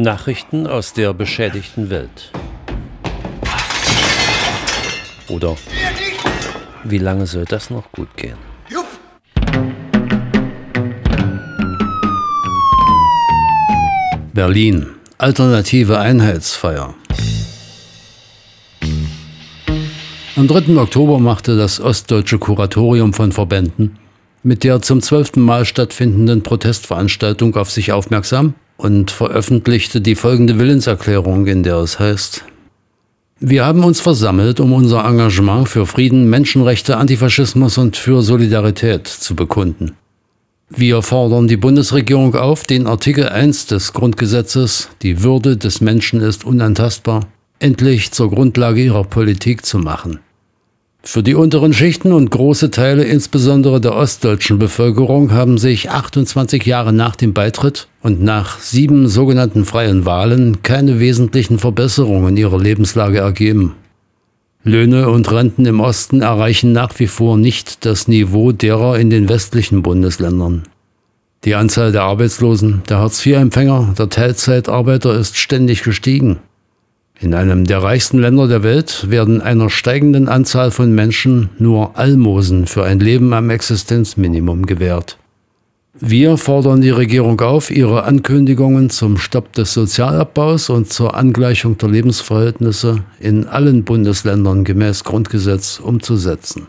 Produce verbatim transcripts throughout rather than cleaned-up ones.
Nachrichten aus der beschädigten Welt. Oder wie lange soll das noch gut gehen? Berlin. Alternative Einheitsfeier. Am dritten Oktober machte das Ostdeutsche Kuratorium von Verbänden mit der zum zwölften Mal stattfindenden Protestveranstaltung auf sich aufmerksam und veröffentlichte die folgende Willenserklärung, in der es heißt: Wir haben uns versammelt, um unser Engagement für Frieden, Menschenrechte, Antifaschismus und für Solidarität zu bekunden. Wir fordern die Bundesregierung auf, den Artikel eins des Grundgesetzes, die Würde des Menschen ist unantastbar, endlich zur Grundlage ihrer Politik zu machen. Für die unteren Schichten und große Teile insbesondere der ostdeutschen Bevölkerung haben sich achtundzwanzig Jahre nach dem Beitritt und nach sieben sogenannten freien Wahlen keine wesentlichen Verbesserungen ihrer Lebenslage ergeben. Löhne und Renten im Osten erreichen nach wie vor nicht das Niveau derer in den westlichen Bundesländern. Die Anzahl der Arbeitslosen, der Hartz vier Empfänger, der Teilzeitarbeiter ist ständig gestiegen. In einem der reichsten Länder der Welt werden einer steigenden Anzahl von Menschen nur Almosen für ein Leben am Existenzminimum gewährt. Wir fordern die Regierung auf, ihre Ankündigungen zum Stopp des Sozialabbaus und zur Angleichung der Lebensverhältnisse in allen Bundesländern gemäß Grundgesetz umzusetzen.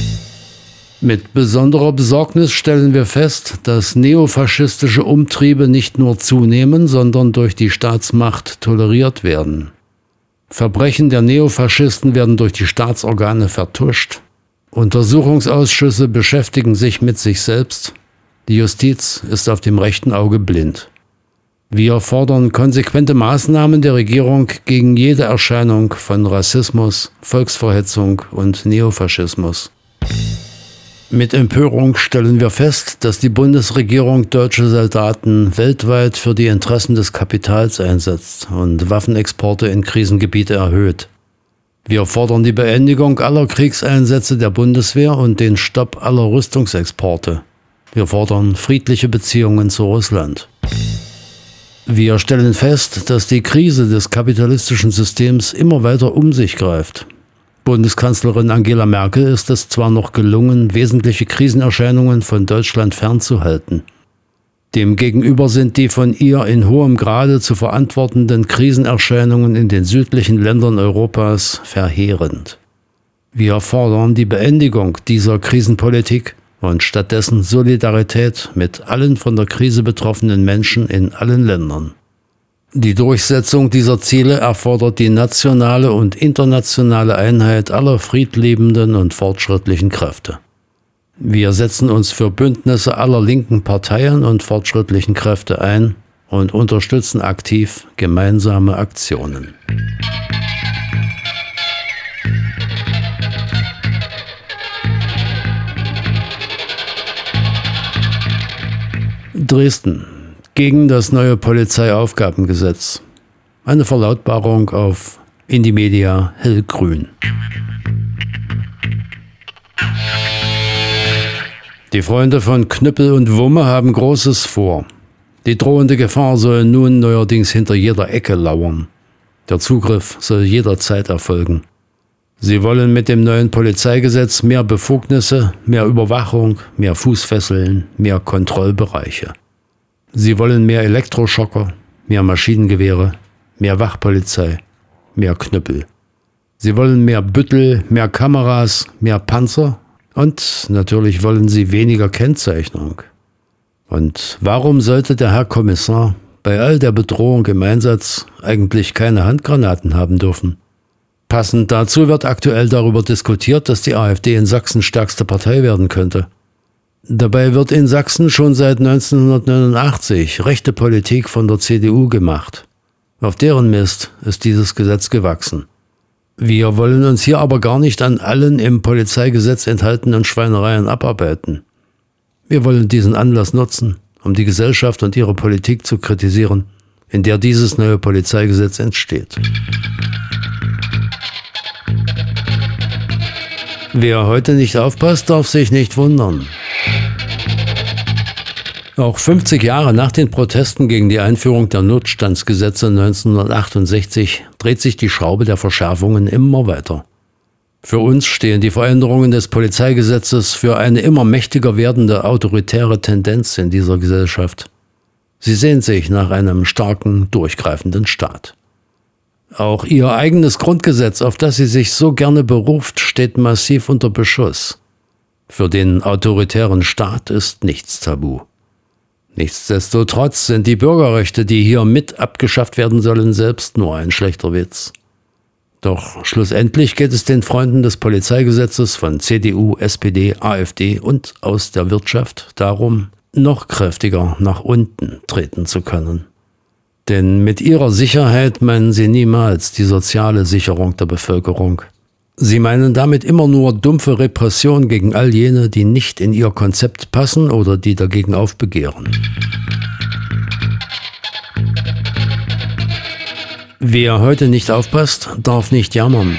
Mit besonderer Besorgnis stellen wir fest, dass neofaschistische Umtriebe nicht nur zunehmen, sondern durch die Staatsmacht toleriert werden. Verbrechen der Neofaschisten werden durch die Staatsorgane vertuscht. Untersuchungsausschüsse beschäftigen sich mit sich selbst. Die Justiz ist auf dem rechten Auge blind. Wir fordern konsequente Maßnahmen der Regierung gegen jede Erscheinung von Rassismus, Volksverhetzung und Neofaschismus. Mit Empörung stellen wir fest, dass die Bundesregierung deutsche Soldaten weltweit für die Interessen des Kapitals einsetzt und Waffenexporte in Krisengebiete erhöht. Wir fordern die Beendigung aller Kriegseinsätze der Bundeswehr und den Stopp aller Rüstungsexporte. Wir fordern friedliche Beziehungen zu Russland. Wir stellen fest, dass die Krise des kapitalistischen Systems immer weiter um sich greift. Bundeskanzlerin Angela Merkel ist es zwar noch gelungen, wesentliche Krisenerscheinungen von Deutschland fernzuhalten. Demgegenüber sind die von ihr in hohem Grade zu verantwortenden Krisenerscheinungen in den südlichen Ländern Europas verheerend. Wir fordern die Beendigung dieser Krisenpolitik und stattdessen Solidarität mit allen von der Krise betroffenen Menschen in allen Ländern. Die Durchsetzung dieser Ziele erfordert die nationale und internationale Einheit aller friedliebenden und fortschrittlichen Kräfte. Wir setzen uns für Bündnisse aller linken Parteien und fortschrittlichen Kräfte ein und unterstützen aktiv gemeinsame Aktionen. Dresden. Gegen das neue Polizeiaufgabengesetz. Eine Verlautbarung auf Indymedia hellgrün. Die Freunde von Knüppel und Wumme haben Großes vor. Die drohende Gefahr soll nun neuerdings hinter jeder Ecke lauern. Der Zugriff soll jederzeit erfolgen. Sie wollen mit dem neuen Polizeigesetz mehr Befugnisse, mehr Überwachung, mehr Fußfesseln, mehr Kontrollbereiche. Sie wollen mehr Elektroschocker, mehr Maschinengewehre, mehr Wachpolizei, mehr Knüppel. Sie wollen mehr Büttel, mehr Kameras, mehr Panzer und natürlich wollen sie weniger Kennzeichnung. Und warum sollte der Herr Kommissar bei all der Bedrohung im Einsatz eigentlich keine Handgranaten haben dürfen? Passend dazu wird aktuell darüber diskutiert, dass die AfD in Sachsen stärkste Partei werden könnte. Dabei wird in Sachsen schon seit neunzehnhundertneunundachtzig rechte Politik von der C D U gemacht. Auf deren Mist ist dieses Gesetz gewachsen. Wir wollen uns hier aber gar nicht an allen im Polizeigesetz enthaltenen Schweinereien abarbeiten. Wir wollen diesen Anlass nutzen, um die Gesellschaft und ihre Politik zu kritisieren, in der dieses neue Polizeigesetz entsteht. Wer heute nicht aufpasst, darf sich nicht wundern. Auch fünfzig Jahre nach den Protesten gegen die Einführung der Notstandsgesetze neunzehnhundertachtundsechzig dreht sich die Schraube der Verschärfungen immer weiter. Für uns stehen die Veränderungen des Polizeigesetzes für eine immer mächtiger werdende autoritäre Tendenz in dieser Gesellschaft. Sie sehnt sich nach einem starken, durchgreifenden Staat. Auch ihr eigenes Grundgesetz, auf das sie sich so gerne beruft, steht massiv unter Beschuss. Für den autoritären Staat ist nichts tabu. Nichtsdestotrotz sind die Bürgerrechte, die hier mit abgeschafft werden sollen, selbst nur ein schlechter Witz. Doch schlussendlich geht es den Freunden des Polizeigesetzes von C D U, S P D, AfD und aus der Wirtschaft darum, noch kräftiger nach unten treten zu können. Denn mit ihrer Sicherheit meinen sie niemals die soziale Sicherung der Bevölkerung. Sie meinen damit immer nur dumpfe Repression gegen all jene, die nicht in ihr Konzept passen oder die dagegen aufbegehren. Wer heute nicht aufpasst, darf nicht jammern.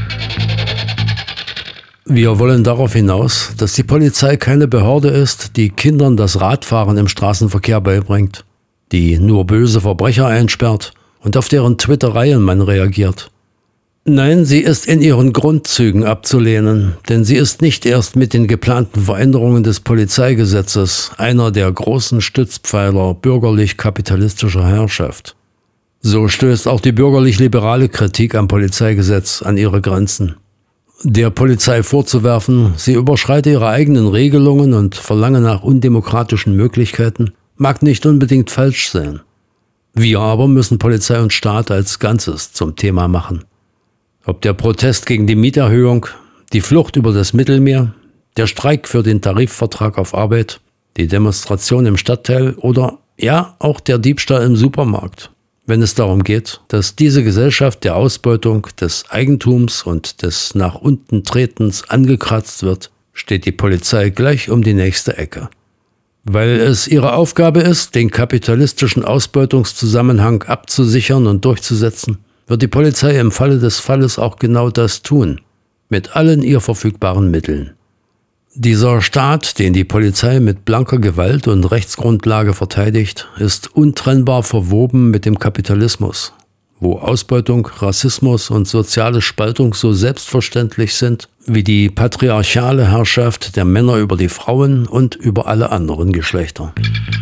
Wir wollen darauf hinaus, dass die Polizei keine Behörde ist, die Kindern das Radfahren im Straßenverkehr beibringt, die nur böse Verbrecher einsperrt und auf deren Twittereien man reagiert. Nein, sie ist in ihren Grundzügen abzulehnen, denn sie ist nicht erst mit den geplanten Veränderungen des Polizeigesetzes einer der großen Stützpfeiler bürgerlich-kapitalistischer Herrschaft. So stößt auch die bürgerlich-liberale Kritik am Polizeigesetz an ihre Grenzen. Der Polizei vorzuwerfen, sie überschreite ihre eigenen Regelungen und verlange nach undemokratischen Möglichkeiten, mag nicht unbedingt falsch sein. Wir aber müssen Polizei und Staat als Ganzes zum Thema machen. Ob der Protest gegen die Mieterhöhung, die Flucht über das Mittelmeer, der Streik für den Tarifvertrag auf Arbeit, die Demonstration im Stadtteil oder ja auch der Diebstahl im Supermarkt. Wenn es darum geht, dass diese Gesellschaft der Ausbeutung, des Eigentums und des nach unten Tretens angekratzt wird, steht die Polizei gleich um die nächste Ecke. Weil es ihre Aufgabe ist, den kapitalistischen Ausbeutungszusammenhang abzusichern und durchzusetzen, wird die Polizei im Falle des Falles auch genau das tun, mit allen ihr verfügbaren Mitteln. Dieser Staat, den die Polizei mit blanker Gewalt und Rechtsgrundlage verteidigt, ist untrennbar verwoben mit dem Kapitalismus, wo Ausbeutung, Rassismus und soziale Spaltung so selbstverständlich sind wie die patriarchale Herrschaft der Männer über die Frauen und über alle anderen Geschlechter.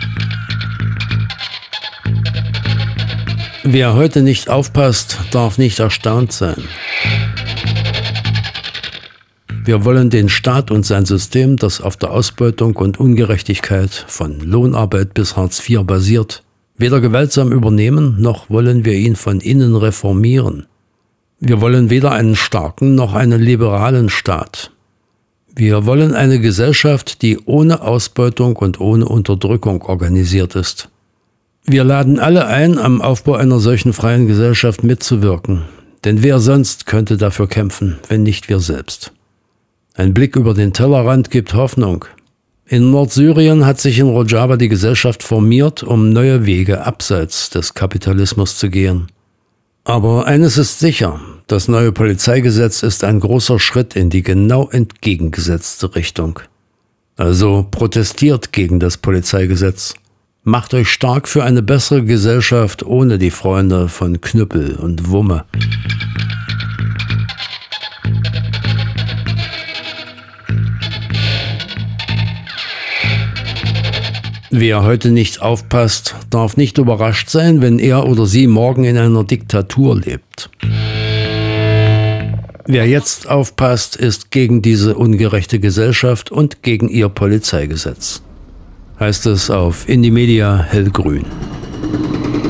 Wer heute nicht aufpasst, darf nicht erstaunt sein. Wir wollen den Staat und sein System, das auf der Ausbeutung und Ungerechtigkeit von Lohnarbeit bis Hartz vier basiert, weder gewaltsam übernehmen, noch wollen wir ihn von innen reformieren. Wir wollen weder einen starken noch einen liberalen Staat. Wir wollen eine Gesellschaft, die ohne Ausbeutung und ohne Unterdrückung organisiert ist. Wir laden alle ein, am Aufbau einer solchen freien Gesellschaft mitzuwirken. Denn wer sonst könnte dafür kämpfen, wenn nicht wir selbst? Ein Blick über den Tellerrand gibt Hoffnung. In Nordsyrien hat sich in Rojava die Gesellschaft formiert, um neue Wege abseits des Kapitalismus zu gehen. Aber eines ist sicher, das neue Polizeigesetz ist ein großer Schritt in die genau entgegengesetzte Richtung. Also protestiert gegen das Polizeigesetz. Macht euch stark für eine bessere Gesellschaft ohne die Freunde von Knüppel und Wumme. Wer heute nicht aufpasst, darf nicht überrascht sein, wenn er oder sie morgen in einer Diktatur lebt. Wer jetzt aufpasst, ist gegen diese ungerechte Gesellschaft und gegen ihr Polizeigesetz. Heißt es auf Indymedia hellgrün.